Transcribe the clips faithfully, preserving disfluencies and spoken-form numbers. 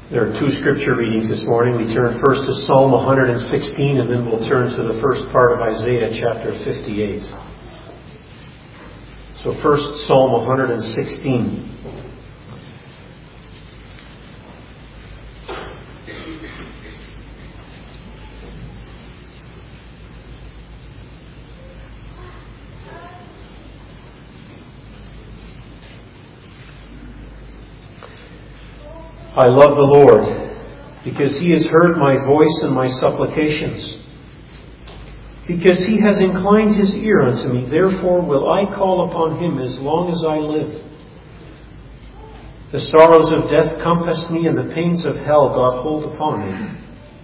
There are two scripture readings this morning. We turn first to Psalm one hundred sixteen, and then we'll turn to the first part of Isaiah chapter fifty-eight. So first, Psalm one hundred sixteen. I love the Lord, because He has heard my voice and my supplications. Because He has inclined His ear unto me, therefore will I call upon Him as long as I live. The sorrows of death compassed me, and the pains of hell got hold upon me.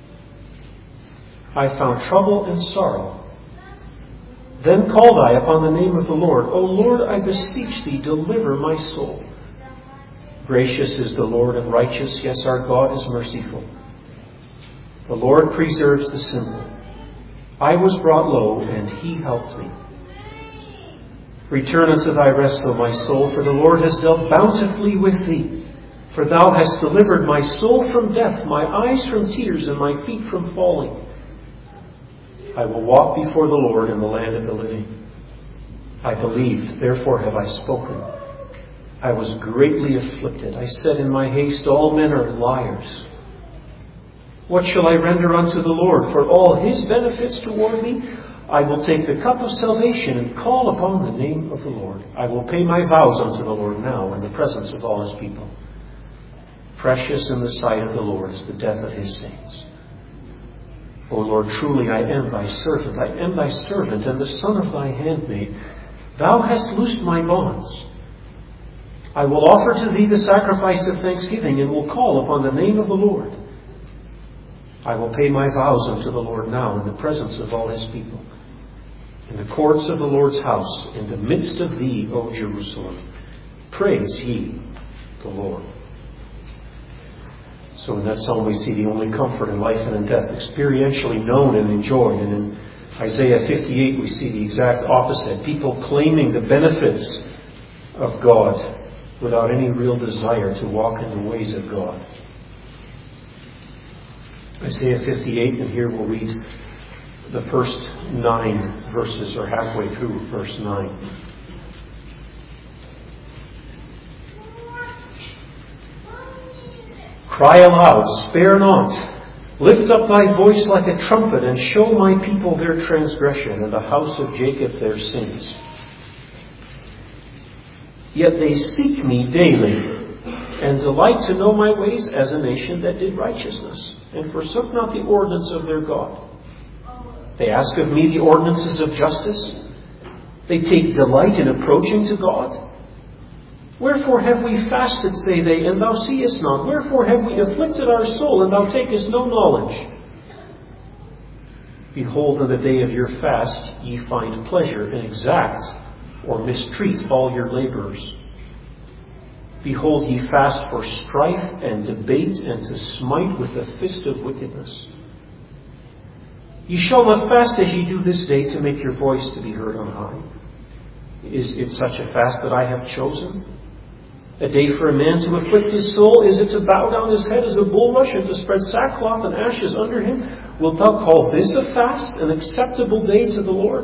I found trouble and sorrow. Then called I upon the name of the Lord. O Lord, I beseech Thee, deliver my soul. Gracious is the Lord and righteous, yes, our God is merciful. The Lord preserves the simple. I was brought low, and He helped me. Return unto thy rest, O my soul, for the Lord has dealt bountifully with thee. For thou hast delivered my soul from death, my eyes from tears, and my feet from falling. I will walk before the Lord in the land of the living. I believed, therefore have I spoken. I was greatly afflicted. I said in my haste, all men are liars. What shall I render unto the Lord for all His benefits toward me? I will take the cup of salvation and call upon the name of the Lord. I will pay my vows unto the Lord now in the presence of all His people. Precious in the sight of the Lord is the death of His saints. O Lord, truly I am thy servant. I am thy servant and the son of thy handmaid. Thou hast loosed my bonds. I will offer to thee the sacrifice of thanksgiving, and will call upon the name of the Lord. I will pay my vows unto the Lord now in the presence of all His people. In the courts of the Lord's house, in the midst of thee, O Jerusalem, praise ye the Lord. So in that psalm we see the only comfort in life and in death experientially known and enjoyed. And in Isaiah fifty-eight we see the exact opposite. People claiming the benefits of God without any real desire to walk in the ways of God. Isaiah fifty-eight, and here we'll read the first nine verses, or halfway through verse nine. Cry aloud, spare not. Lift up thy voice like a trumpet, and show my people their transgression, and the house of Jacob their sins. Yet they seek me daily, and delight to know my ways as a nation that did righteousness, and forsook not the ordinance of their God. They ask of me the ordinances of justice. They take delight in approaching to God. Wherefore have we fasted, say they, and thou seest not? Wherefore have we afflicted our soul, and thou takest no knowledge? Behold, in the day of your fast ye find pleasure, and exact or mistreat all your laborers. Behold, ye fast for strife and debate, and to smite with the fist of wickedness. Ye shall not fast as ye do this day, to make your voice to be heard on high. Is it such a fast that I have chosen? A day for a man to afflict his soul? Is it to bow down his head as a bulrush, and to spread sackcloth and ashes under him? Wilt thou call this a fast, an acceptable day to the Lord?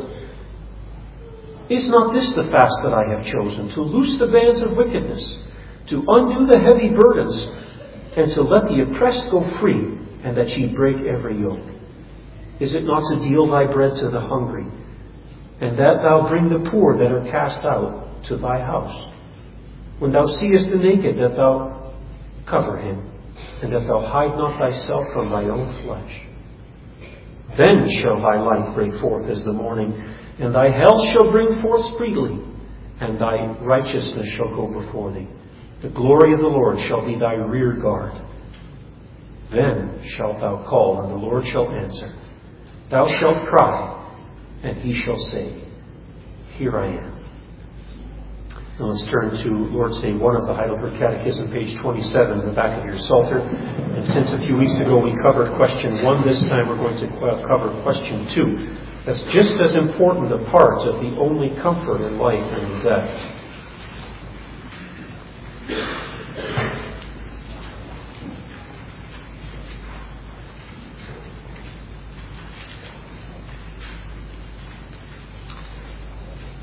Is not this the fast that I have chosen, to loose the bands of wickedness, to undo the heavy burdens, and to let the oppressed go free, and that ye break every yoke? Is it not to deal thy bread to the hungry, and that thou bring the poor that are cast out to thy house? When thou seest the naked, that thou cover him, and that thou hide not thyself from thy own flesh. Then shall thy light break forth as the morning, and thy health shall bring forth speedily, and thy righteousness shall go before thee. The glory of the Lord shall be thy rear guard. Then shalt thou call, and the Lord shall answer. Thou shalt cry, and He shall say, Here I am. Now let's turn to Lord's Day one of the Heidelberg Catechism, page twenty-seven, in the back of your Psalter. And since a few weeks ago we covered question one, this time we're going to cover question two. That's just as important a part of the only comfort in life and in death.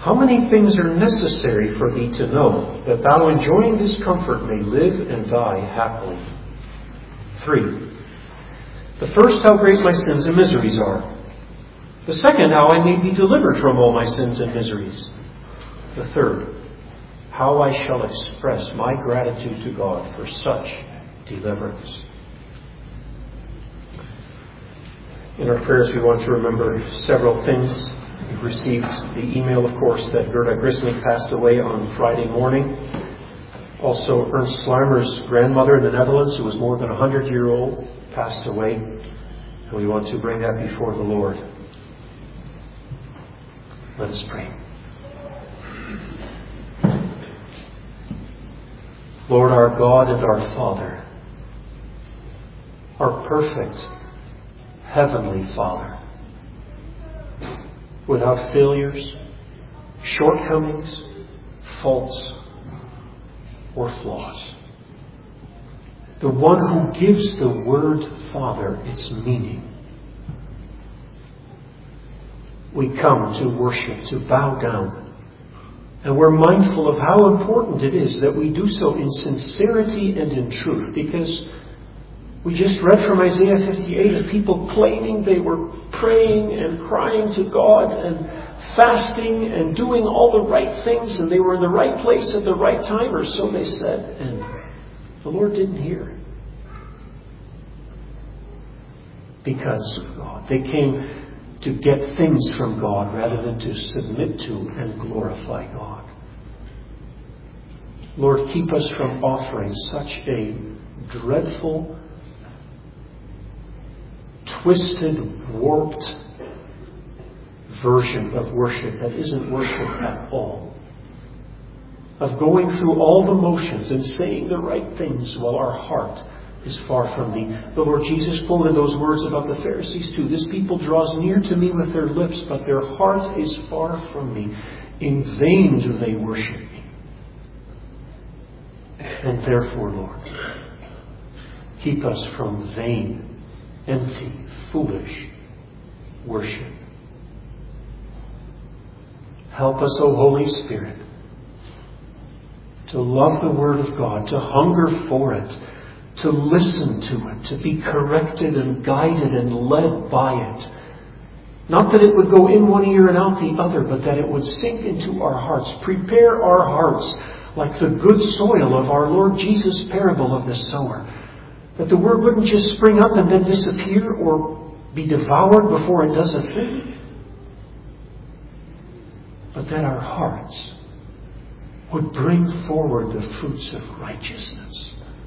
How many things are necessary for thee to know, that thou enjoying this comfort may live and die happily? Three. The first, how great my sins and miseries are. The second, how I may be delivered from all my sins and miseries. The third, how I shall express my gratitude to God for such deliverance. In our prayers, we want to remember several things. We've received the email, of course, that Gerda Grisnick passed away on Friday morning. Also, Ernst Slimer's grandmother in the Netherlands, who was more than one hundred years old, passed away. And we want to bring that before the Lord. Let us pray. Lord, our God and our Father, our perfect Heavenly Father, without failures, shortcomings, faults, or flaws. The one who gives the word Father its meaning. We come to worship, to bow down. And we're mindful of how important it is that we do so in sincerity and in truth, because we just read from Isaiah fifty-eight of people claiming they were praying and crying to God and fasting and doing all the right things, and they were in the right place at the right time, or so they said, and the Lord didn't hear. Because of God. They came to get things from God rather than to submit to and glorify God. Lord, keep us from offering such a dreadful, twisted, warped version of worship that isn't worship at all. Of going through all the motions and saying the right things while our heart is far from thee. The Lord Jesus quoted those words about the Pharisees too. This people draws near to me with their lips, but their heart is far from me. In vain do they worship me. And therefore, Lord, keep us from vain, empty, foolish worship. Help us, O Holy Spirit, to love the Word of God, to hunger for it, to listen to it, to be corrected and guided and led by it. Not that it would go in one ear and out the other, but that it would sink into our hearts, prepare our hearts like the good soil of our Lord Jesus' parable of the sower. That the Word wouldn't just spring up and then disappear or be devoured before it does a thing. But that our hearts would bring forward the fruits of righteousness.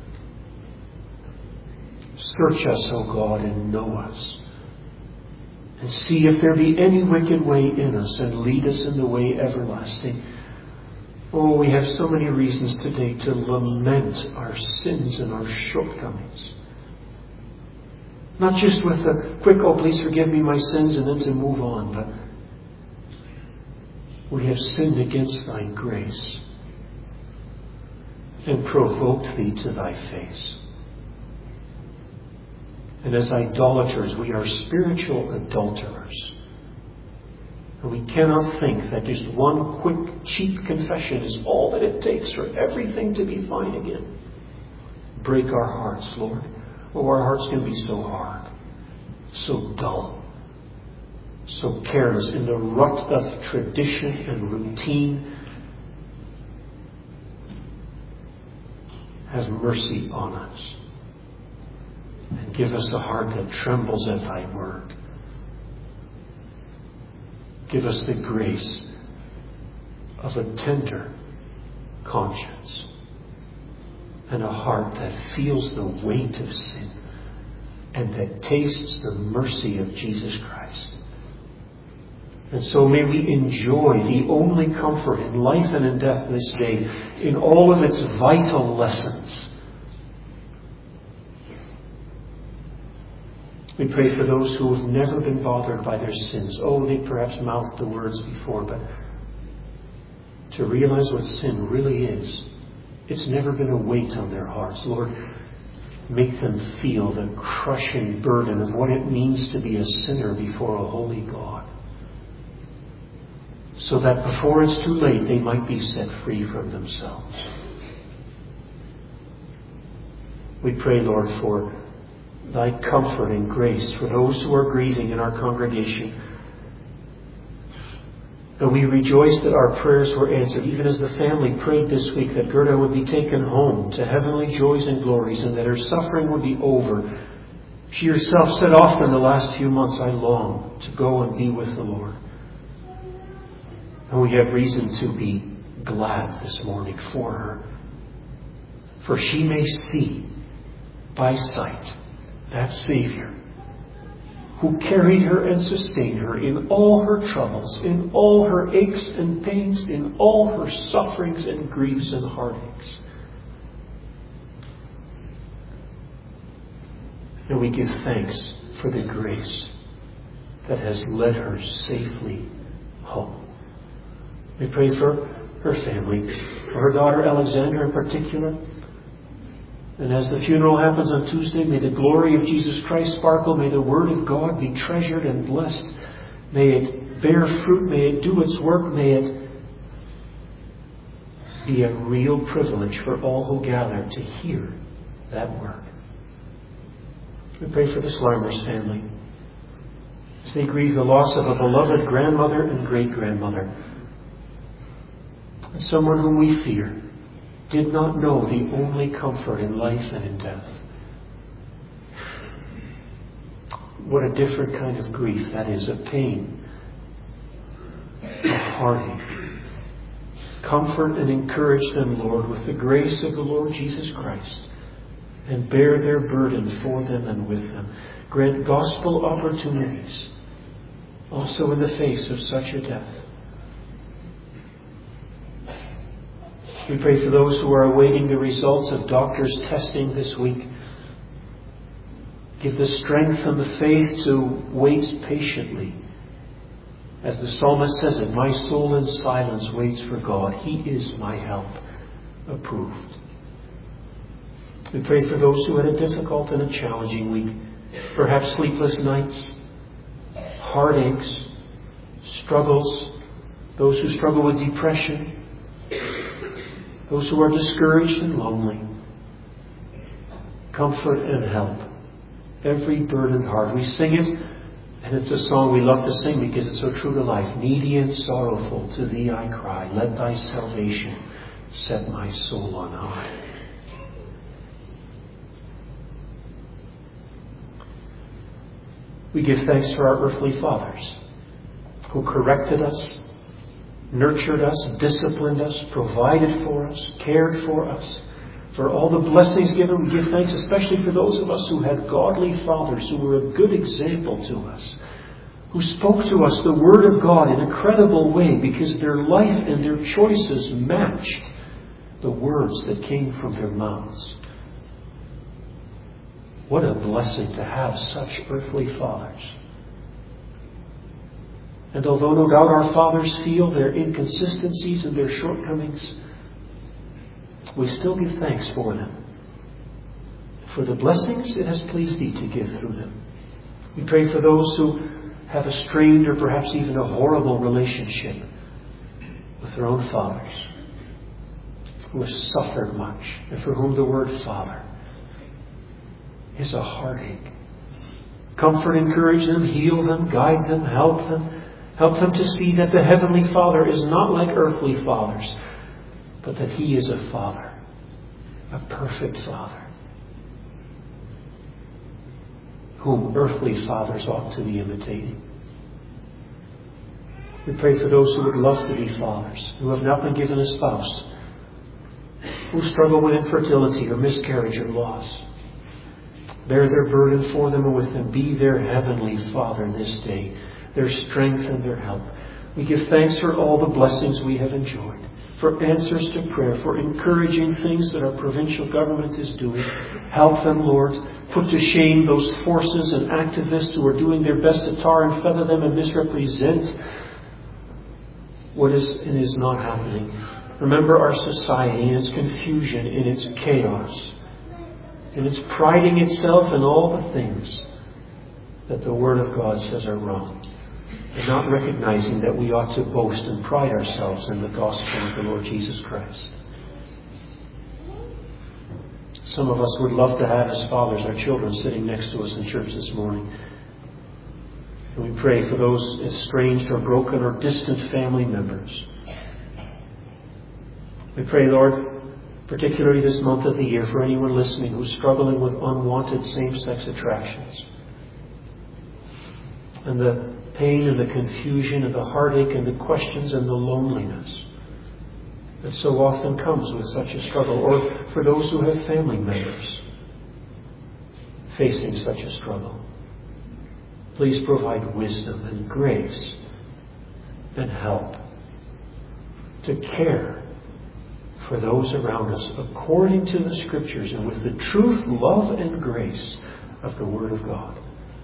Search us, O God, and know us. And see if there be any wicked way in us, and lead us in the way everlasting. Oh, we have so many reasons today to lament our sins and our shortcomings. Not just with a quick, oh, please forgive me my sins, and then to move on, but we have sinned against thy grace and provoked thee to thy face. And as idolaters, we are spiritual adulterers. And we cannot think that just one quick, cheap confession is all that it takes for everything to be fine again. Break our hearts, Lord. Oh, our hearts can be so hard, so dull, so careless in the rut of tradition and routine. Have mercy on us. And give us a heart that trembles at thy word. Give us the grace of a tender conscience and a heart that feels the weight of sin and that tastes the mercy of Jesus Christ. And so may we enjoy the only comfort in life and in death this day in all of its vital lessons. We pray for those who have never been bothered by their sins. Oh, they perhaps mouthed the words before, but to realize what sin really is, it's never been a weight on their hearts. Lord, make them feel the crushing burden of what it means to be a sinner before a holy God. so that before it's too late, they might be set free from themselves. We pray, Lord, for thy comfort and grace for those who are grieving in our congregation. And we rejoice that our prayers were answered, even as the family prayed this week that Gerda would be taken home to heavenly joys and glories and that her suffering would be over. She herself said often the last few months, I long to go and be with the Lord. And we have reason to be glad this morning for her. For she may see by sight that Savior who carried her and sustained her in all her troubles, in all her aches and pains, in all her sufferings and griefs and heartaches. And we give thanks for the grace that has led her safely home. We pray for her family, for her daughter Alexandra in particular. And as the funeral happens on Tuesday, may the glory of Jesus Christ sparkle. May the Word of God be treasured and blessed. May it bear fruit. May it do its work. May it be a real privilege for all who gather to hear that word. We pray for the Slimers family as they grieve the loss of a beloved grandmother and great-grandmother, and someone whom we fear did not know the only comfort in life and in death. What a different kind of grief that is, of pain, of heartache. Comfort and encourage them, Lord, with the grace of the Lord Jesus Christ, and bear their burden for them and with them. Grant gospel opportunities also in the face of such a death. We pray for those who are awaiting the results of doctors' testing this week. Give the strength and the faith to wait patiently. As the psalmist says it, my soul in silence waits for God. He is my help. Approved. We pray for those who had a difficult and a challenging week. Perhaps sleepless nights, heartaches, struggles, those who struggle with depression, those who are discouraged and lonely. Comfort and help every burdened heart. We sing it, and it's a song we love to sing because it's so true to life. Needy and sorrowful, to thee I cry. Let thy salvation set my soul on high. We give thanks for our earthly fathers who corrected us, nurtured us, disciplined us, provided for us, cared for us. For all the blessings given, we give thanks especially for those of us who had godly fathers who were a good example to us, who spoke to us the Word of God in a credible way because their life and their choices matched the words that came from their mouths. What a blessing to have such earthly fathers. And although no doubt our fathers feel their inconsistencies and their shortcomings, we still give thanks for them, for the blessings it has pleased thee to give through them. We pray for those who have a strained or perhaps even a horrible relationship with their own fathers, who have suffered much, and for whom the word Father is a heartache. Comfort, encourage them, heal them, guide them, help them. Help them to see that the Heavenly Father is not like earthly fathers, but that He is a Father, a perfect Father, whom earthly fathers ought to be imitating. We pray for those who would love to be fathers, who have not been given a spouse, who struggle with infertility or miscarriage or loss. Bear their burden for them and with them. Be their Heavenly Father this day, their strength and their help. We give thanks for all the blessings we have enjoyed, for answers to prayer, for encouraging things that our provincial government is doing. Help them, Lord. Put to shame those forces and activists who are doing their best to tar and feather them and misrepresent what is and is not happening. Remember our society in its confusion, in its chaos, in its priding itself in all the things that the Word of God says are wrong. and not recognizing that we ought to boast and pride ourselves in the gospel of the Lord Jesus Christ. Some of us would love to have, as fathers, our children sitting next to us in church this morning. And we pray for those estranged or broken or distant family members. We pray, Lord, particularly this month of the year, for anyone listening who's struggling with unwanted same-sex attractions. And the pain and the confusion and the heartache and the questions and the loneliness that so often comes with such a struggle. Or for those who have family members facing such a struggle. Please provide wisdom and grace and help to care for those around us according to the Scriptures and with the truth, love, and grace of the Word of God.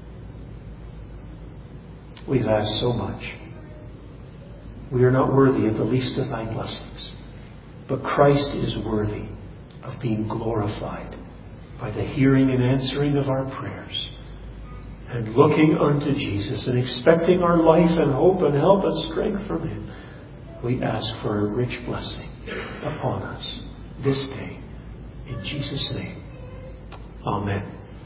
We've asked so much. We are not worthy of the least of thy blessings, but Christ is worthy of being glorified by the hearing and answering of our prayers, and looking unto Jesus and expecting our life and hope and help and strength from Him. We ask for a rich blessing upon us this day. In Jesus' name. Amen.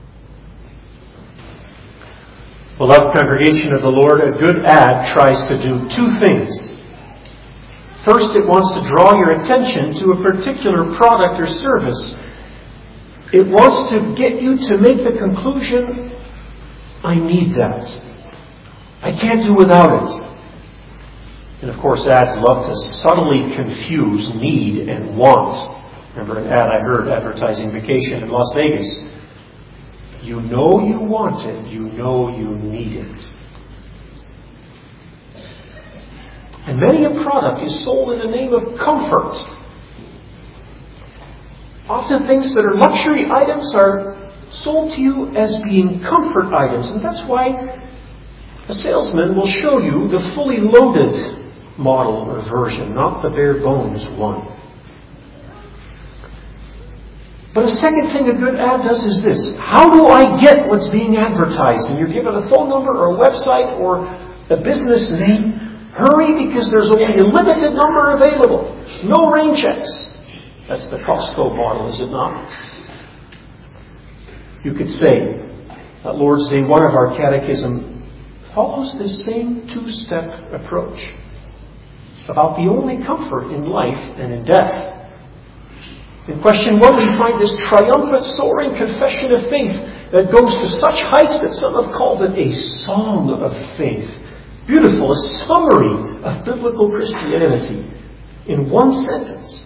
Beloved congregation of the Lord, a good ad tries to do two things. First, it wants to draw your attention to a particular product or service. It wants to get you to make the conclusion, I need that. I can't do without it. And of course, ads love to subtly confuse need and want. Remember an ad I heard advertising vacation in Las Vegas. You know you want it. You know you need it. And many a product is sold in the name of comfort. Often things that are luxury items are sold to you as being comfort items. And that's why a salesman will show you the fully loaded model or version, not the bare bones one. But a second thing a good ad does is this. How do I get what's being advertised? And you're given a phone number or a website or a business name. Hurry, because there's only a limited number available. No rain checks. That's the Costco model, is it not? You could say that Lord's Day one of our catechism follows this same two-step approach about the only comfort in life and in death. In question one, we find this triumphant, soaring confession of faith that goes to such heights that some have called it a song of faith. Beautiful, a summary of biblical Christianity in one sentence.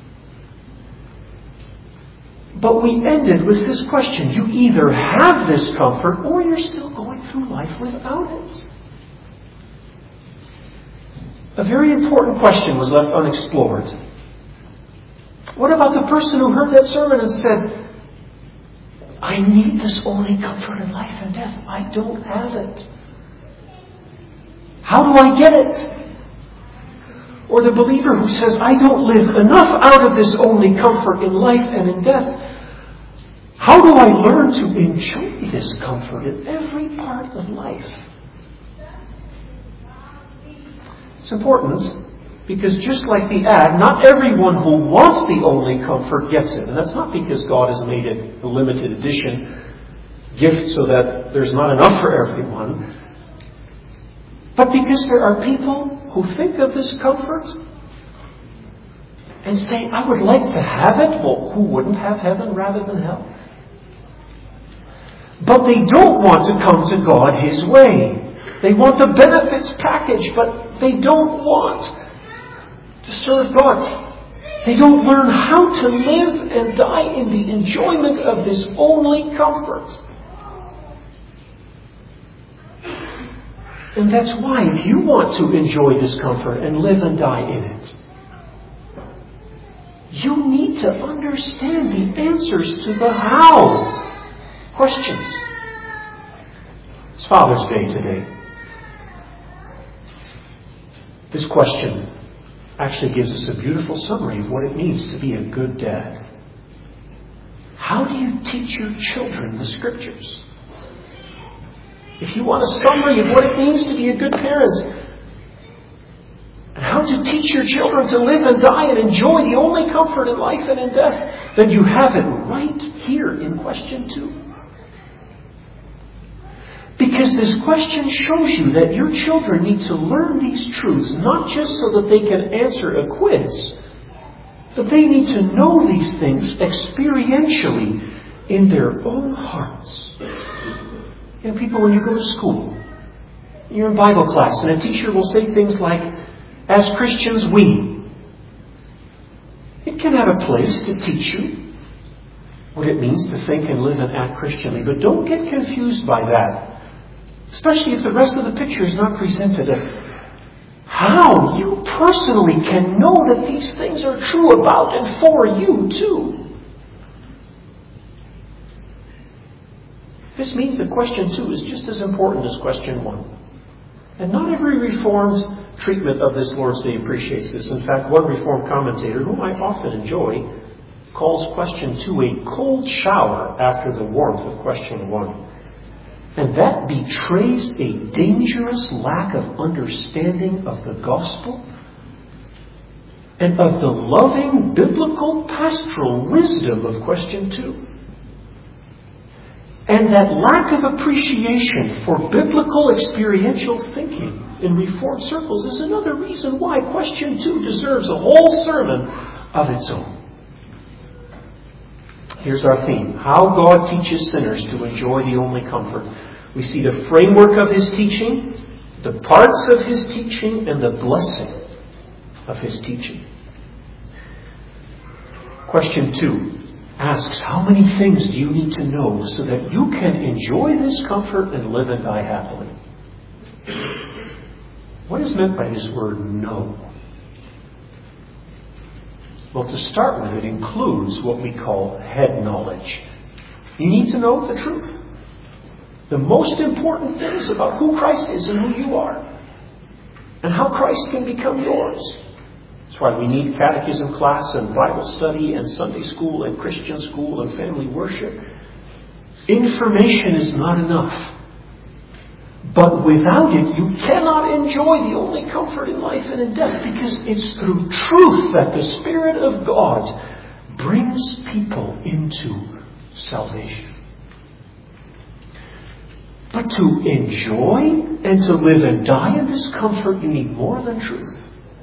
But we ended with this question. You either have this comfort or you're still going through life without it. A very important question was left unexplored. What about the person who heard that sermon and said, I need this only comfort in life and death. I don't have it. How do I get it? Or the believer who says, I don't live enough out of this only comfort in life and in death. How do I learn to enjoy this comfort in every part of life? It's important because just like the ad, not everyone who wants the only comfort gets it. And that's not because God has made it a limited edition gift so that there's not enough for everyone. But because there are people who think of this comfort and say, I would like to have it. Well, who wouldn't have heaven rather than hell? But they don't want to come to God His way. They want the benefits package, but they don't want to serve God. They don't learn how to live and die in the enjoyment of this only comfort. And that's why, if you want to enjoy this comfort and live and die in it, you need to understand the answers to the how questions. It's Father's Day today. This question actually gives us a beautiful summary of what it means to be a good dad. How do you teach your children the Scriptures? If you want a summary of what it means to be a good parent, and how to teach your children to live and die and enjoy the only comfort in life and in death, then you have it right here in question two. Because this question shows you that your children need to learn these truths, not just so that they can answer a quiz, but they need to know these things experientially in their own hearts. You know, people, when you go to school, you're in Bible class, and a teacher will say things like, as Christians, we. It can have a place to teach you what it means to think and live and act Christianly, but don't get confused by that. Especially if the rest of the picture is not presented. How you personally can know that these things are true about and for you too. This means that question two is just as important as question one. And not every Reformed treatment of this Lord's Day appreciates this. In fact, one Reformed commentator, whom I often enjoy, calls question two a cold shower after the warmth of question one. And that betrays a dangerous lack of understanding of the gospel and of the loving biblical pastoral wisdom of question two. And that lack of appreciation for biblical experiential thinking in Reformed circles is another reason why question two deserves a whole sermon of its own. Here's our theme: how God teaches sinners to enjoy the only comfort. We see the framework of His teaching, the parts of His teaching, and the blessing of His teaching. Question two asks, how many things do you need to know so that you can enjoy this comfort and live and die happily? What is meant by this word know? Well, to start with, it includes what we call head knowledge. You need to know the truth. The most important things about who Christ is and who you are. And how Christ can become yours. That's why we need catechism class and Bible study and Sunday school and Christian school and family worship. Information is not enough. But without it, you cannot enjoy the only comfort in life and in death, because it's through truth that the Spirit of God brings people into salvation. But to enjoy and to live and die in this comfort, you need more than truth.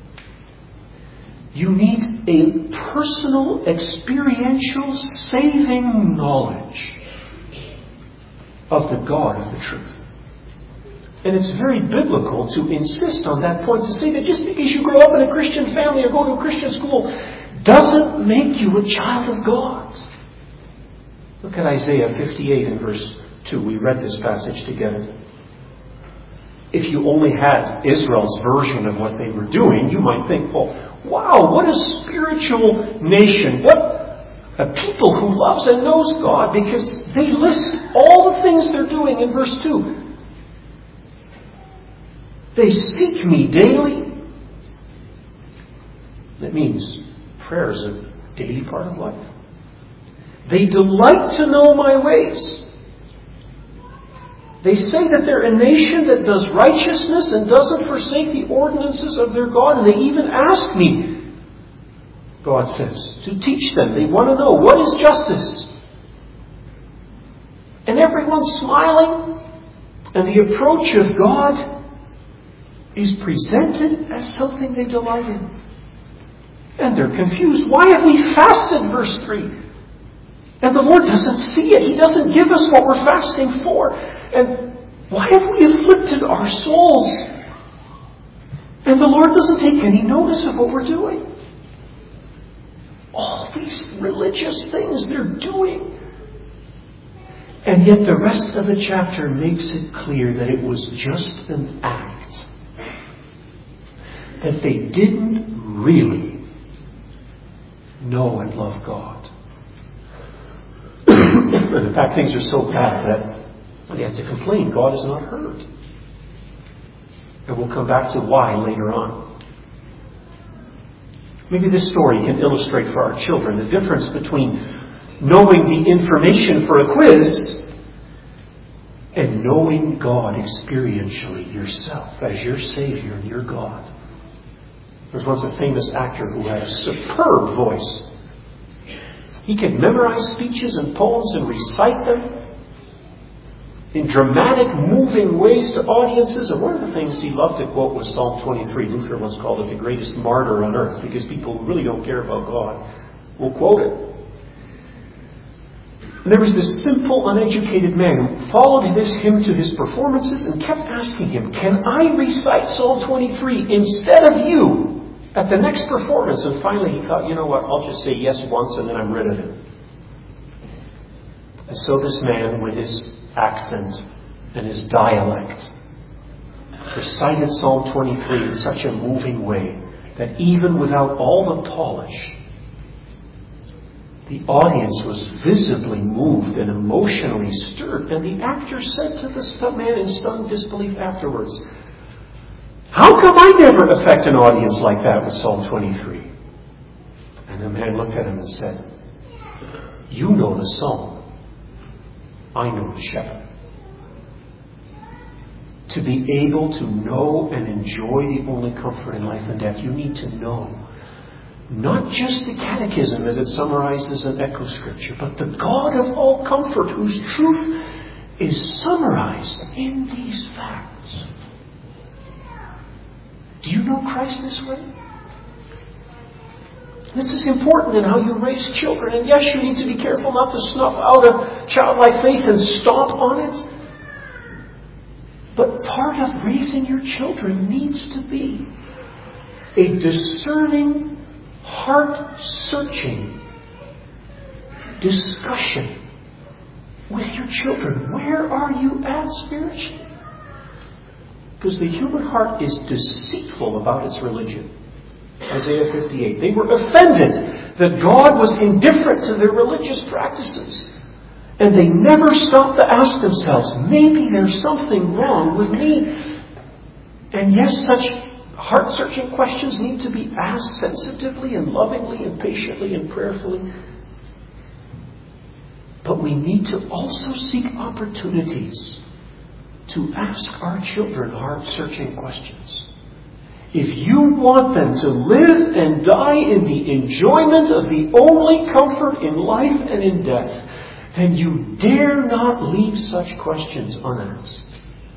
You need a personal, experiential, saving knowledge of the God of the truth. And it's very biblical to insist on that point, to say that just because you grow up in a Christian family or go to a Christian school doesn't make you a child of God. Look at Isaiah fifty-eight and verse two. We read this passage together. If you only had Israel's version of what they were doing, you might think, well, wow, what a spiritual nation. What a people who loves and knows God, because they list all the things they're doing in verse two. They seek me daily. That means prayer is a daily part of life. They delight to know my ways. They say that they're a nation that does righteousness and doesn't forsake the ordinances of their God. And they even ask me, God says, to teach them. They want to know, what is justice? And everyone's smiling. And the approach of God is presented as something they delight in. And they're confused. Why have we fasted? Verse three. And the Lord doesn't see it. He doesn't give us what we're fasting for. And why have we afflicted our souls? And the Lord doesn't take any notice of what we're doing. All these religious things they're doing. And yet the rest of the chapter makes it clear that it was just an act. That they didn't really know and love God. In fact, things are so bad that they have to complain. God is not heard. And we'll come back to why later on. Maybe this story can illustrate for our children the difference between knowing the information for a quiz and knowing God experientially yourself as your Savior and your God. There was once a famous actor who had a superb voice. He could memorize speeches and poems and recite them in dramatic, moving ways to audiences. And one of the things he loved to quote was Psalm twenty-three. Luther once called it the greatest martyr on earth, because people who really don't care about God will quote it. And there was this simple, uneducated man who followed this hymn to his performances and kept asking him, "Can I recite Psalm twenty-three instead of you at the next performance?" And finally he thought, you know what, I'll just say yes once and then I'm rid of it. And so this man, with his accent and his dialect, recited Psalm twenty-three in such a moving way that even without all the polish, the audience was visibly moved and emotionally stirred. And the actor said to the man in stunned disbelief afterwards, "How come I never affect an audience like that with Psalm twenty-three?" And the man looked at him and said, "You know the psalm. I know the shepherd." To be able to know and enjoy the only comfort in life and death, you need to know not just the catechism as it summarizes an echo scripture, but the God of all comfort, whose truth is summarized in these facts. Do you know Christ this way? This is important in how you raise children. And yes, you need to be careful not to snuff out a childlike faith and stomp on it. But part of raising your children needs to be a discerning, heart-searching discussion with your children. Where are you at spiritually? Because the human heart is deceitful about its religion. Isaiah fifty-eight. They were offended that God was indifferent to their religious practices. And they never stopped to ask themselves, maybe there's something wrong with me. And yes, such heart-searching questions need to be asked sensitively and lovingly and patiently and prayerfully. But we need to also seek opportunities to ask our children heart-searching questions. If you want them to live and die in the enjoyment of the only comfort in life and in death, then you dare not leave such questions unasked.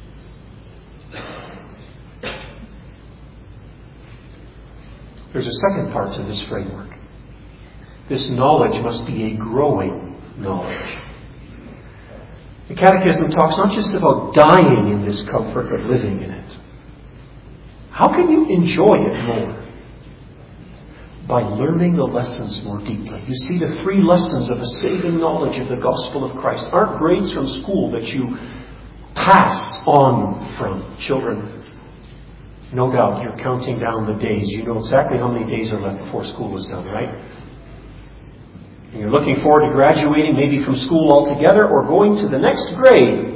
There's a second part to this framework. This knowledge must be a growing knowledge. The Catechism talks not just about dying in this comfort, but living in it. How can you enjoy it more? By learning the lessons more deeply. You see, the three lessons of a saving knowledge of the gospel of Christ aren't grades from school that you pass on from. Children, no doubt you're counting down the days. You know exactly how many days are left before school is done, right? And you're looking forward to graduating maybe from school altogether or going to the next grade.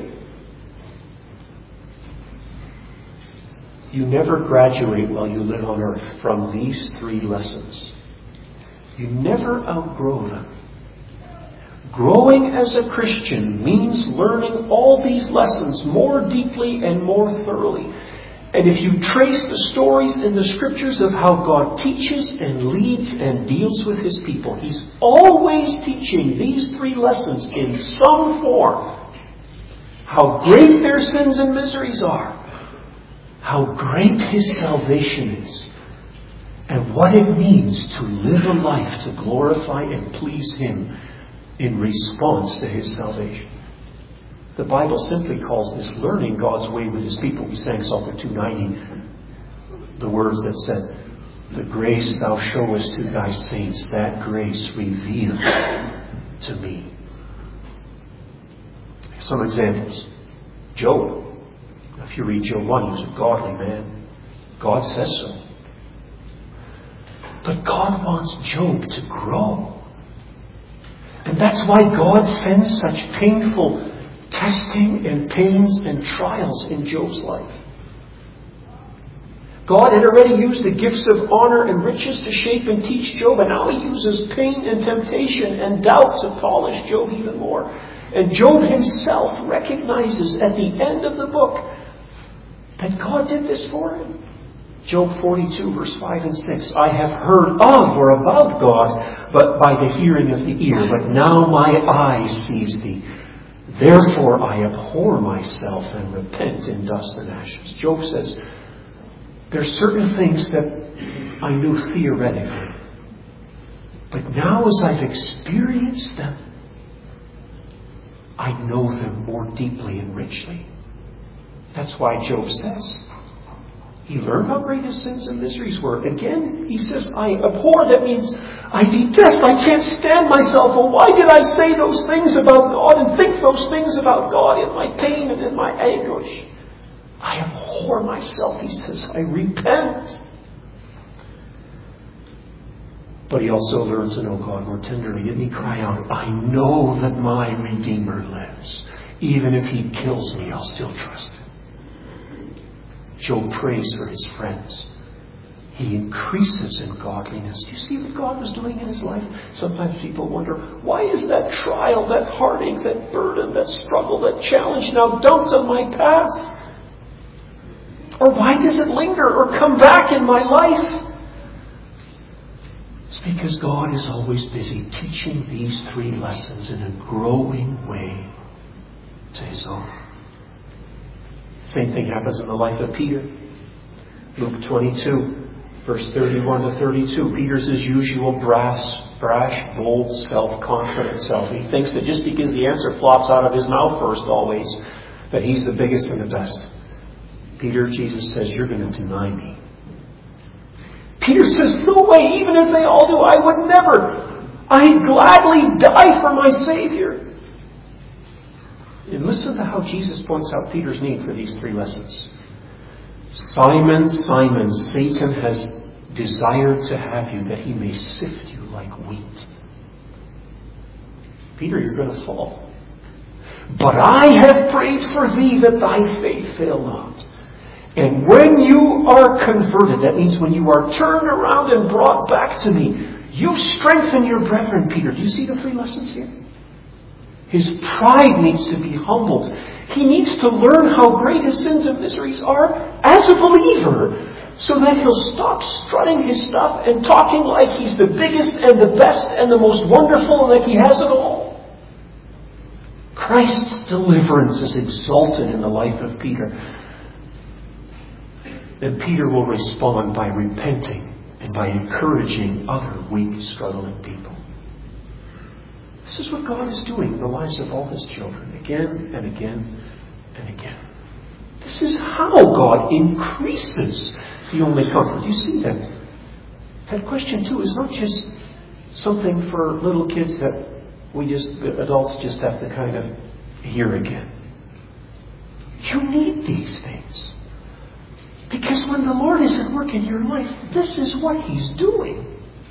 You never graduate while you live on earth from these three lessons. You never outgrow them. Growing as a Christian means learning all these lessons more deeply and more thoroughly. And if you trace the stories in the Scriptures of how God teaches and leads and deals with His people, He's always teaching these three lessons in some form. How great their sins and miseries are. How great His salvation is. And what it means to live a life to glorify and please Him in response to His salvation. The Bible simply calls this learning God's way with His people. We sang Psalm two ninety, the words that said, "The grace Thou showest to Thy saints, that grace revealed to me." Some examples. Job. If you read Job one, he was a godly man. God says so. But God wants Job to grow. And that's why God sends such painful testing and pains and trials in Job's life. God had already used the gifts of honor and riches to shape and teach Job, and now He uses pain and temptation and doubt to polish Job even more. And Job himself recognizes at the end of the book that God did this for him. Job forty-two, verse five and six. I have heard of or about God, but by the hearing of the ear. But now my eye sees thee. Therefore I abhor myself and repent in dust and ashes. Job says, there's certain things that I knew theoretically. But now as I've experienced them, I know them more deeply and richly. That's why Job says, he learned how great his sins and miseries were. Again, he says, I abhor. That means I detest. I can't stand myself. Well, why did I say those things about God and think those things about God in my pain and in my anguish? I abhor myself, he says. I repent. But he also learned to know God more tenderly. Didn't he cry out, I know that my Redeemer lives. Even if he kills me, I'll still trust him. Job prays for his friends. He increases in godliness. Do you see what God was doing in his life? Sometimes people wonder, why is that trial, that heartache, that burden, that struggle, that challenge now dumped on my path? Or why does it linger or come back in my life? It's because God is always busy teaching these three lessons in a growing way to his own. Same thing happens in the life of Peter. Luke twenty-two, verse thirty-one to thirty-two. Peter's his usual brash, brash, bold, self-confident self. He thinks that just because the answer flops out of his mouth first always, that he's the biggest and the best. Peter, Jesus says, you're going to deny me. Peter says, no way, even if they all do, I would never. I'd gladly die for my Savior. And listen to how Jesus points out Peter's need for these three lessons. Simon, Simon, Satan has desired to have you that he may sift you like wheat. Peter, you're going to fall. But I have prayed for thee that thy faith fail not. And when you are converted, that means when you are turned around and brought back to me, you strengthen your brethren, Peter. Do you see the three lessons here? His pride needs to be humbled. He needs to learn how great his sins and miseries are as a believer, so that he'll stop strutting his stuff and talking like he's the biggest and the best and the most wonderful and that he has it all. Christ's deliverance is exalted in the life of Peter. Then Peter will respond by repenting and by encouraging other weak, struggling people. This is what God is doing in the lives of all his children, again and again and again. This is how God increases the only comfort. You see that? That question too is not just something for little kids that we just, adults just have to kind of hear again. You need these things. Because when the Lord is at work in your life, this is what he's doing.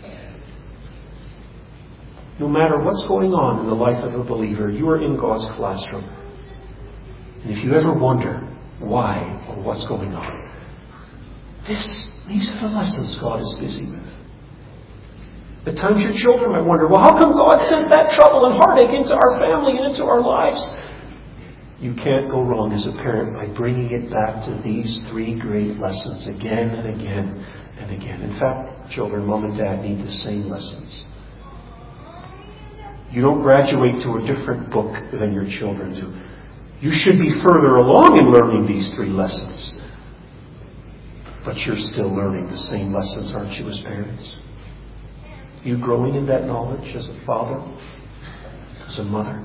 No matter what's going on in the life of a believer, you are in God's classroom. And if you ever wonder why or what's going on, this, these are the lessons God is busy with. At times your children might wonder, well, how come God sent that trouble and heartache into our family and into our lives? You can't go wrong as a parent by bringing it back to these three great lessons again and again and again. In fact, children, mom and dad need the same lessons. You don't graduate to a different book than your children do. You should be further along in learning these three lessons. But you're still learning the same lessons, aren't you, as parents? You growing in that knowledge as a father, as a mother?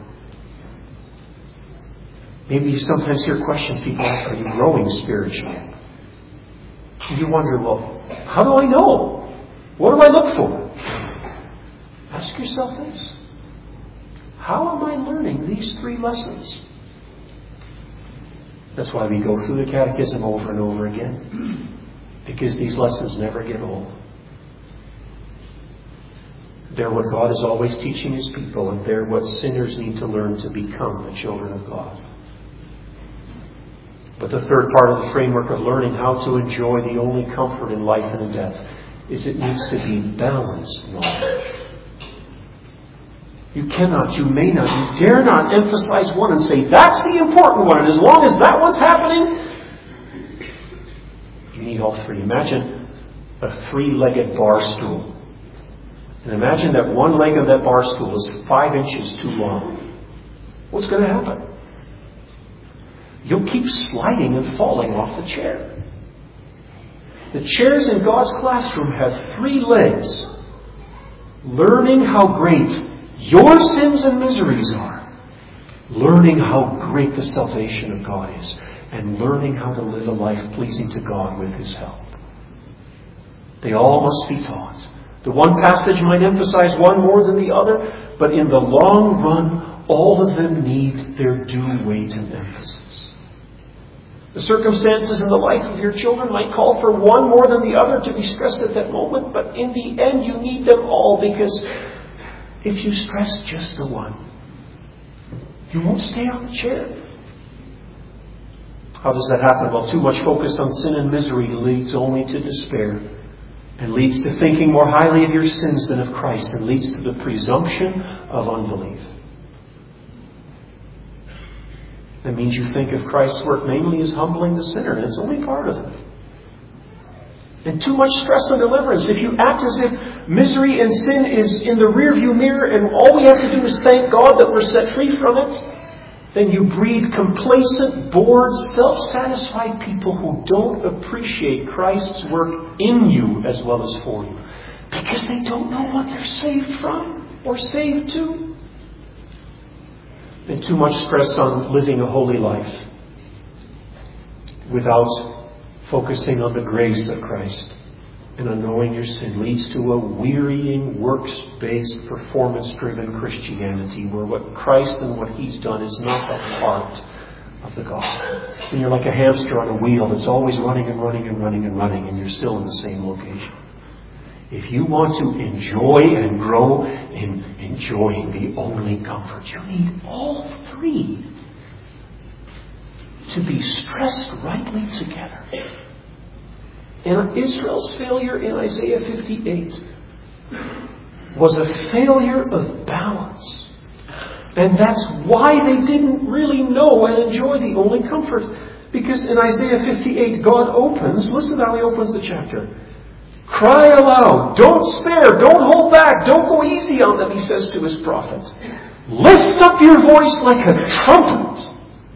Maybe you sometimes hear questions people ask, are you growing spiritually? And you wonder, well, how do I know? What do I look for? Ask yourself this. How am I learning these three lessons? That's why we go through the catechism over and over again. Because these lessons never get old. They're what God is always teaching his people, and they're what sinners need to learn to become the children of God. But the third part of the framework of learning how to enjoy the only comfort in life and in death is it needs to be balanced knowledge. You cannot, you may not, you dare not emphasize one and say, that's the important one, and as long as that one's happening, you need all three. Imagine a three-legged bar stool. And imagine that one leg of that bar stool is five inches too long. What's going to happen? You'll keep sliding and falling off the chair. The chairs in God's classroom have three legs. Learning how great your sins and miseries are. Learning how great the salvation of God is. And learning how to live a life pleasing to God with His help. They all must be taught. The one passage might emphasize one more than the other, but in the long run, all of them need their due weight and emphasis. The circumstances in the life of your children might call for one more than the other to be stressed at that moment, but in the end you need them all, because if you stress just the one, you won't stay on the chair. How does that happen? Well, too much focus on sin and misery leads only to despair, and leads to thinking more highly of your sins than of Christ, and leads to the presumption of unbelief. That means you think of Christ's work mainly as humbling the sinner, and it's only part of it. And too much stress on deliverance. If you act as if misery and sin is in the rearview mirror and all we have to do is thank God that we're set free from it, then you breed complacent, bored, self-satisfied people who don't appreciate Christ's work in you as well as for you. Because they don't know what they're saved from or saved to. And too much stress on living a holy life without focusing on the grace of Christ and on knowing your sin leads to a wearying, works-based, performance-driven Christianity where what Christ and what He's done is not a part of the gospel. And you're like a hamster on a wheel that's always running and running and running and running, and you're still in the same location. If you want to enjoy and grow in enjoying the only comfort, you need all three to be stressed rightly together. And Israel's failure in Isaiah fifty-eight was a failure of balance. And that's why they didn't really know and enjoy the only comfort. Because in Isaiah fifty-eight, God opens, listen how He opens the chapter. Cry aloud, don't spare, don't hold back, don't go easy on them, He says to His prophet. Lift up your voice like a trumpet.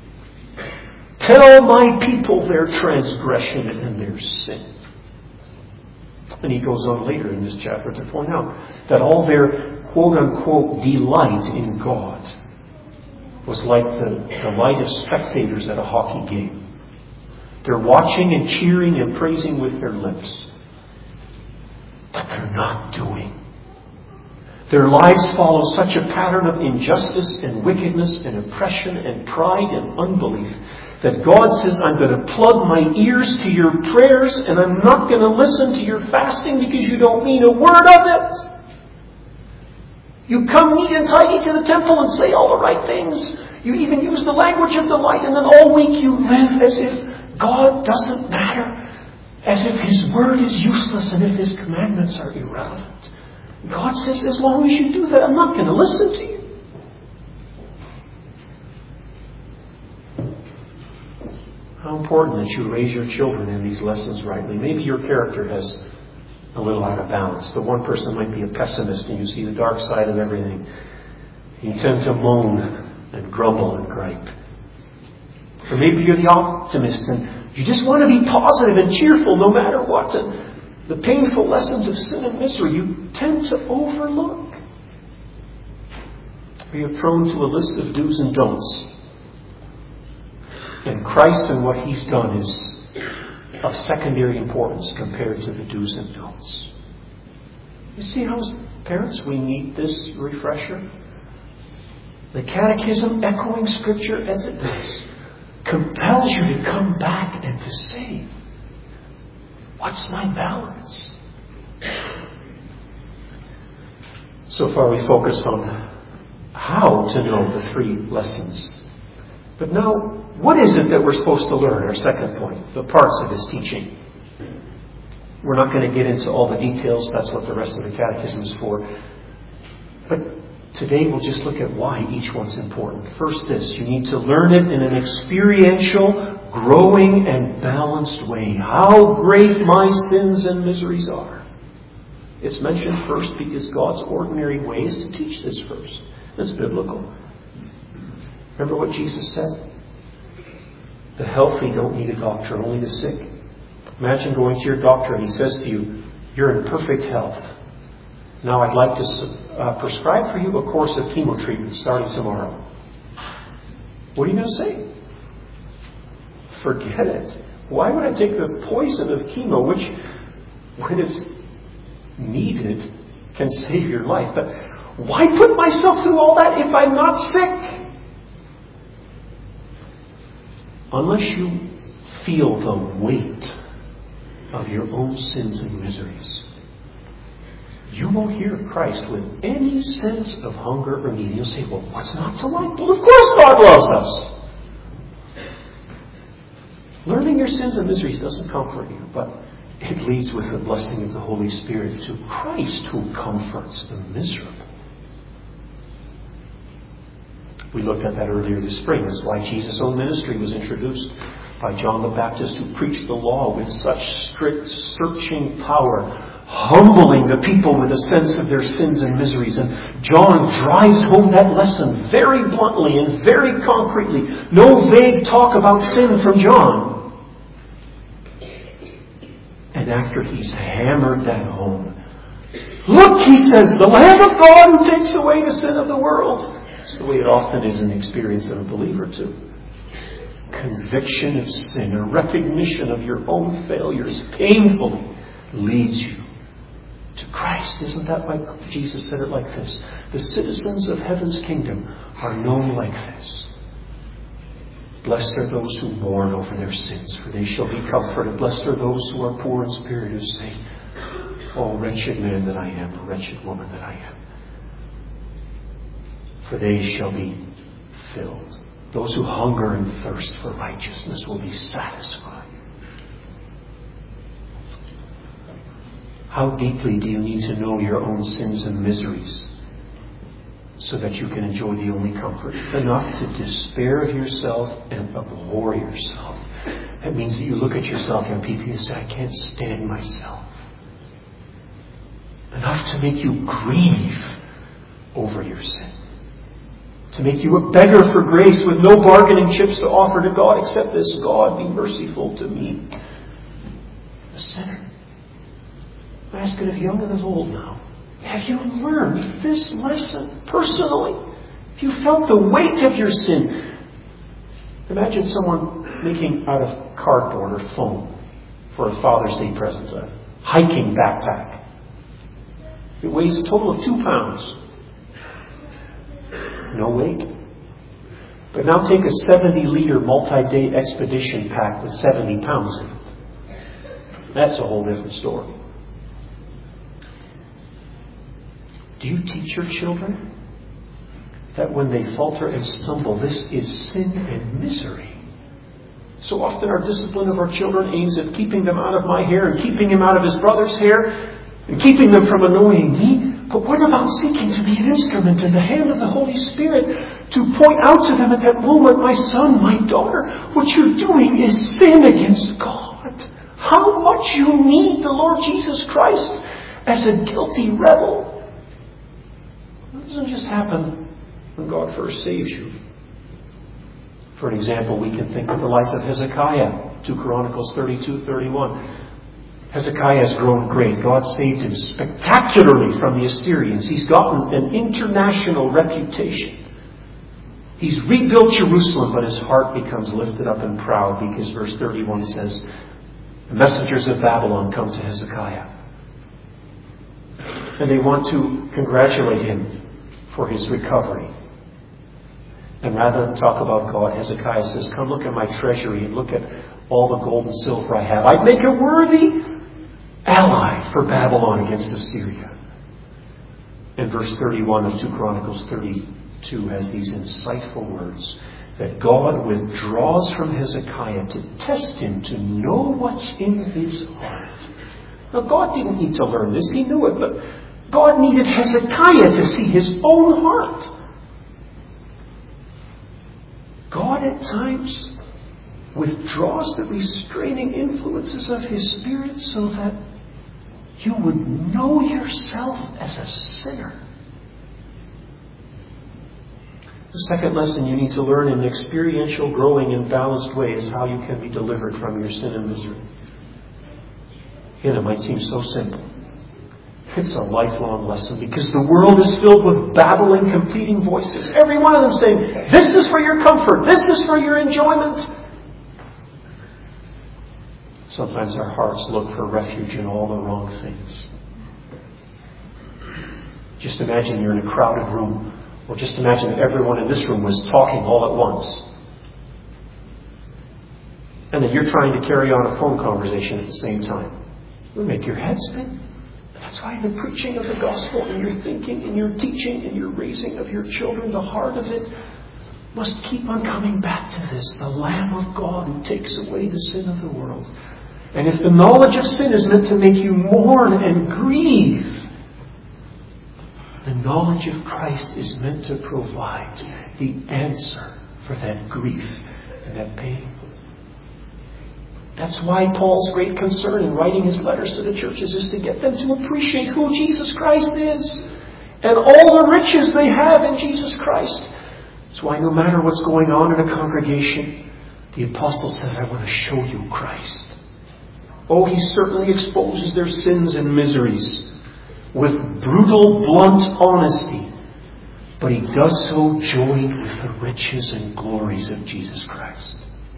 Tell my people their transgression and their sin. And He goes on later in this chapter to point out that all their quote-unquote delight in God was like the delight of spectators at a hockey game. They're watching and cheering and praising with their lips. But they're not doing. Their lives follow such a pattern of injustice and wickedness and oppression and pride and unbelief that God says, I'm going to plug my ears to your prayers and I'm not going to listen to your fasting because you don't mean a word of it. You come neat and tidy to the temple and say all the right things. You even use the language of delight, and then all week you live as if God doesn't matter. As if His word is useless and if His commandments are irrelevant. God says, as long as you do that, I'm not going to listen to you. How important that you raise your children in these lessons rightly. Maybe your character has a little out of balance. The one person might be a pessimist and you see the dark side of everything. You tend to moan and grumble and gripe. Or maybe you're the optimist and you just want to be positive and cheerful no matter what. And the painful lessons of sin and misery you tend to overlook. We are prone to a list of do's and don'ts. And Christ and what He's done is of secondary importance compared to the do's and don'ts. You see how, as parents, we need this refresher? The Catechism, echoing Scripture as it does, compels you to come back and to say, what's my balance? So far we focus on how to know the three lessons. But now, what is it that we're supposed to learn? Our second point, the parts of His teaching. We're not going to get into all the details. That's what the rest of the Catechism is for. But Today we'll just look at why each one's important. First this, you need to learn it in an experiential, growing and balanced way. How great my sins and miseries are. It's mentioned first because God's ordinary way is to teach this first. It's biblical. Remember what Jesus said? The healthy don't need a doctor, only the sick. Imagine going to your doctor and he says to you, you're in perfect health. Now I'd like to uh, prescribe for you a course of chemo treatment starting tomorrow. What are you going to say? Forget it. Why would I take the poison of chemo, which, when it's needed, can save your life? But why put myself through all that if I'm not sick? Unless you feel the weight of your own sins and miseries, you won't hear of Christ with any sense of hunger or need. You'll say, well, what's not to like? Well, of course God loves us. Learning your sins and miseries doesn't comfort you, but it leads with the blessing of the Holy Spirit to Christ, who comforts the miserable. We looked at that earlier this spring. That's why Jesus' own ministry was introduced by John the Baptist, who preached the law with such strict, searching power, humbling the people with a sense of their sins and miseries. And John drives home that lesson very bluntly and very concretely. No vague talk about sin from John. And after he's hammered that home, look, he says, the Lamb of God who takes away the sin of the world. It's the way it often is in the experience of a believer too. Conviction of sin, a recognition of your own failures painfully leads you to Christ. Isn't that why Jesus said it like this? The citizens of heaven's kingdom are known like this. Blessed are those who mourn over their sins, for they shall be comforted. Blessed are those who are poor in spirit, who say, oh, wretched man that I am, or wretched woman that I am. For they shall be filled. Those who hunger and thirst for righteousness will be satisfied. How deeply do you need to know your own sins and miseries so that you can enjoy the only comfort? Enough to despair of yourself and abhor yourself. That means that you look at yourself and people say, I can't stand myself. Enough to make you grieve over your sin. To make you a beggar for grace with no bargaining chips to offer to God except this: God, be merciful to me, the sinner. I ask it of young and of old now. Have you learned this lesson personally? Have you felt the weight of your sin? Imagine someone making out of cardboard or foam for a Father's Day present, a hiking backpack. It weighs a total of two pounds. No weight. But now take a seventy litre multi-day expedition pack with seventy pounds in it. That's a whole different story. Do you teach your children that when they falter and stumble, this is sin and misery? So often our discipline of our children aims at keeping them out of my hair and keeping him out of his brother's hair and keeping them from annoying me. But what about seeking to be an instrument in the hand of the Holy Spirit to point out to them at that moment, my son, my daughter, what you're doing is sin against God. How much you need the Lord Jesus Christ as a guilty rebel. It doesn't just happen when God first saves you. For an example, we can think of the life of Hezekiah, Second Chronicles thirty-two thirty-one. Hezekiah has grown great. God saved him spectacularly from the Assyrians. He's gotten an international reputation. He's rebuilt Jerusalem, but his heart becomes lifted up and proud because verse thirty-one says, the messengers of Babylon come to Hezekiah. And they want to congratulate him for his recovery. And rather than talk about God, Hezekiah says, come look at my treasury and look at all the gold and silver I have. I'd make a worthy ally for Babylon against Assyria. And verse thirty-one of Second Chronicles thirty-two has these insightful words that God withdraws from Hezekiah to test him, to know what's in his heart. Now God didn't need to learn this, he knew it, but God needed Hezekiah to see his own heart. God at times withdraws the restraining influences of His Spirit so that you would know yourself as a sinner. The second lesson you need to learn in an experiential, growing, and balanced way is how you can be delivered from your sin and misery. Again, it might seem so simple. It's a lifelong lesson because the world is filled with babbling, competing voices. Every one of them saying, this is for your comfort, this is for your enjoyment. Sometimes our hearts look for refuge in all the wrong things. Just imagine you're in a crowded room, or just imagine that everyone in this room was talking all at once. And then you're trying to carry on a phone conversation at the same time. It would make your head spin. That's why in the preaching of the gospel, in your thinking, in your teaching, in your raising of your children, the heart of it must keep on coming back to this, the Lamb of God who takes away the sin of the world. And if the knowledge of sin is meant to make you mourn and grieve, the knowledge of Christ is meant to provide the answer for that grief and that pain. That's why Paul's great concern in writing his letters to the churches is to get them to appreciate who Jesus Christ is and all the riches they have in Jesus Christ. That's why no matter what's going on in a congregation, the apostle says, I want to show you Christ. Oh, he certainly exposes their sins and miseries with brutal, blunt honesty. But he does so joined with the riches and glories of Jesus Christ.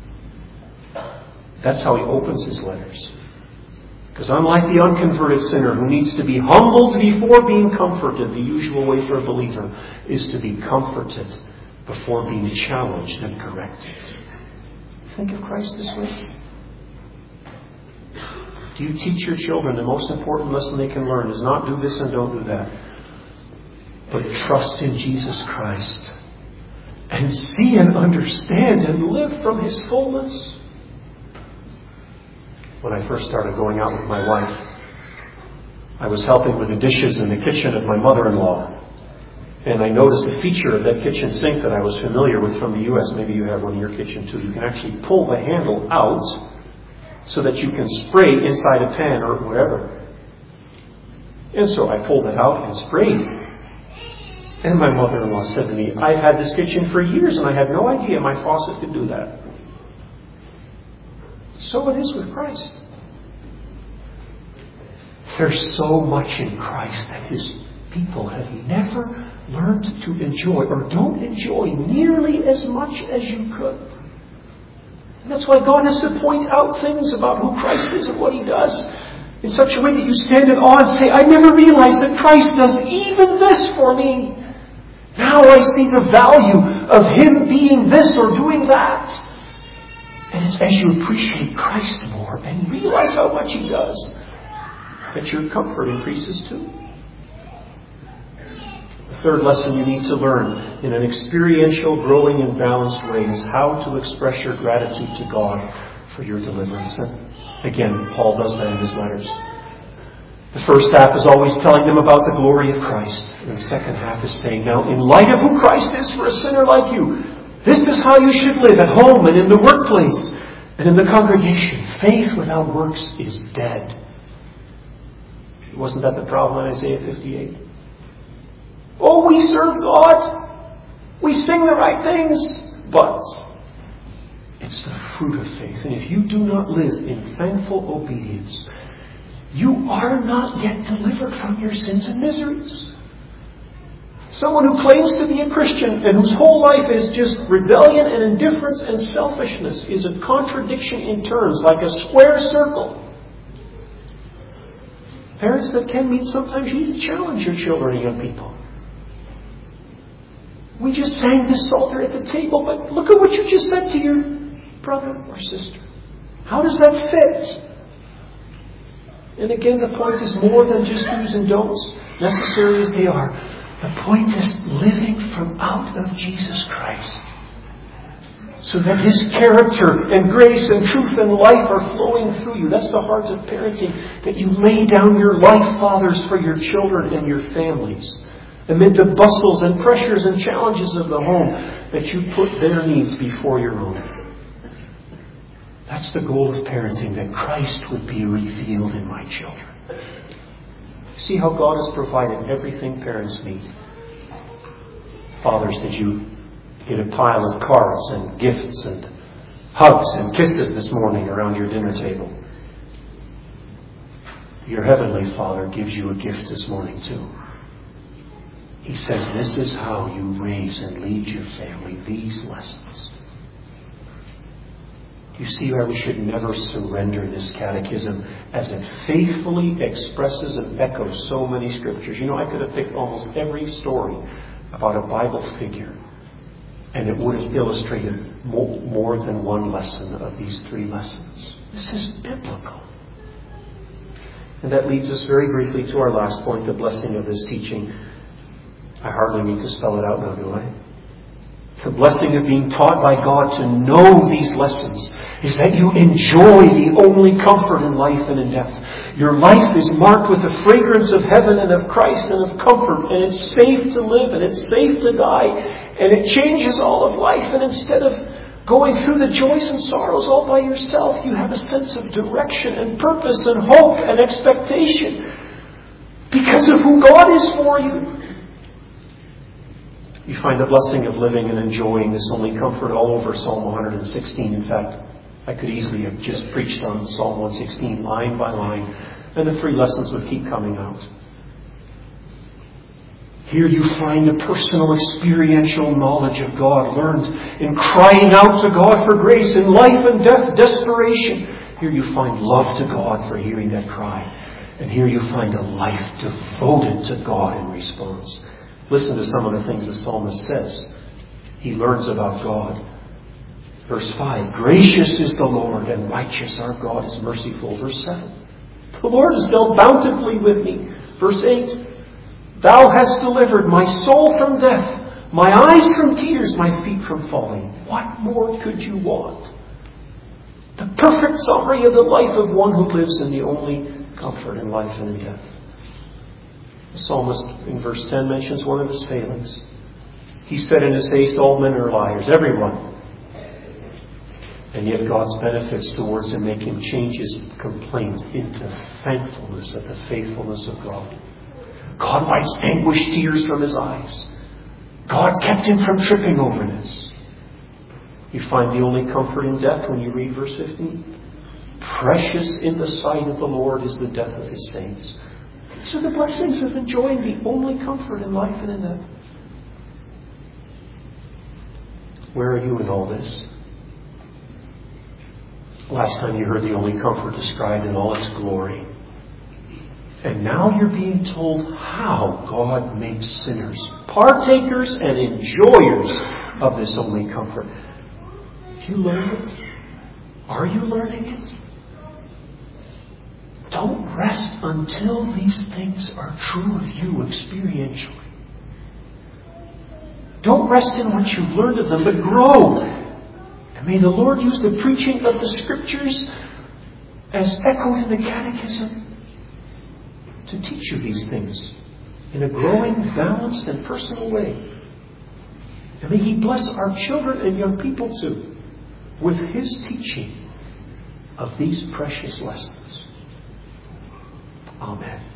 That's how he opens his letters. Because unlike the unconverted sinner who needs to be humbled before being comforted, the usual way for a believer is to be comforted before being challenged and corrected. Think of Christ this way. Do you teach your children the most important lesson they can learn is not do this and don't do that, but trust in Jesus Christ and see and understand and live from His fullness? When I first started going out with my wife, I was helping with the dishes in the kitchen of my mother-in-law. And I noticed a feature of that kitchen sink that I was familiar with from the U S. Maybe you have one in your kitchen too. You can actually pull the handle out so that you can spray inside a pan or whatever. And so I pulled it out and sprayed. And my mother-in-law said to me, I've had this kitchen for years and I had no idea my faucet could do that. So it is with Christ. There's so much in Christ that His people have never learned to enjoy or don't enjoy nearly as much as you could. And that's why God has to point out things about who Christ is and what He does in such a way that you stand in awe and say, I never realized that Christ does even this for me. Now I see the value of Him being this or doing that. And it's as you appreciate Christ more and realize how much He does that your comfort increases too. The third lesson you need to learn in an experiential, growing, and balanced way is how to express your gratitude to God for your deliverance. And again, Paul does that in his letters. The first half is always telling them about the glory of Christ. And the second half is saying, now, in light of who Christ is for a sinner like you, this is how you should live at home and in the workplace and in the congregation. Faith without works is dead. Wasn't that the problem in Isaiah fifty-eight? Oh, we serve God. We sing the right things. But it's the fruit of faith. And if you do not live in thankful obedience, you are not yet delivered from your sins and miseries. Someone who claims to be a Christian and whose whole life is just rebellion and indifference and selfishness is a contradiction in terms, like a square circle. Parents, that can mean sometimes you need to challenge your children and young people. We just sang this psalter at the table, but look at what you just said to your brother or sister. How does that fit? And again, the point is more than just do's and don'ts, necessary as they are. The point is living from out of Jesus Christ. so that His character and grace and truth and life are flowing through you. That's the heart of parenting, that you lay down your life, fathers, for your children and your families. Amid the bustles and pressures and challenges of the home, that you put their needs before your own. That's the goal of parenting, that Christ would be revealed in my children. See how God has provided everything parents need. Fathers, did you get a pile of cards and gifts and hugs and kisses this morning around your dinner table? Your Heavenly Father gives you a gift this morning too. He says, this is how you raise and lead your family, these lessons. You see why we should never surrender this catechism, as it faithfully expresses and echoes so many scriptures. You know, I could have picked almost every story about a Bible figure, and it would have illustrated more, more than one lesson of these three lessons. This is biblical. And that leads us very briefly to our last point, the blessing of this teaching. I hardly need to spell it out now, do I? The blessing of being taught by God to know these lessons is that you enjoy the only comfort in life and in death. Your life is marked with the fragrance of heaven and of Christ and of comfort, and it's safe to live and it's safe to die, and it changes all of life. And instead of going through the joys and sorrows all by yourself, you have a sense of direction and purpose and hope and expectation because of who God is for you. You find the blessing of living and enjoying this only comfort all over Psalm one sixteen. In fact, I could easily have just preached on Psalm one sixteen line by line, and the three lessons would keep coming out. Here you find a personal experiential knowledge of God learned in crying out to God for grace in life and death desperation. Here you find love to God for hearing that cry. And here you find a life devoted to God in response. Listen to some of the things the psalmist says. He learns about God. Verse five, gracious is the Lord and righteous our God is merciful. Verse seven, the Lord has dealt bountifully with me. Verse eight, thou hast delivered my soul from death, my eyes from tears, my feet from falling. What more could you want? The perfect summary of the life of one who lives in the only comfort in life and in death. The psalmist in verse ten mentions one of his failings. He said in his haste, all men are liars, everyone. And yet God's benefits towards him make him change his complaint into thankfulness at the faithfulness of God. God wipes anguished tears from his eyes. God kept him from tripping over this. You find the only comfort in death when you read verse fifteen. Precious in the sight of the Lord is the death of his saints. These are the blessings of enjoying the only comfort in life and in death. Where are you in all this? Last time you heard the only comfort described in all its glory. And now you're being told how God makes sinners partakers and enjoyers of this only comfort. Have you learned it? Are you learning it? Don't rest until these things are true of you experientially. Don't rest in what you've learned of them, but grow. And may the Lord use the preaching of the Scriptures as echoed in the Catechism to teach you these things in a growing, balanced, and personal way. And may He bless our children and young people too with His teaching of these precious lessons. Amen.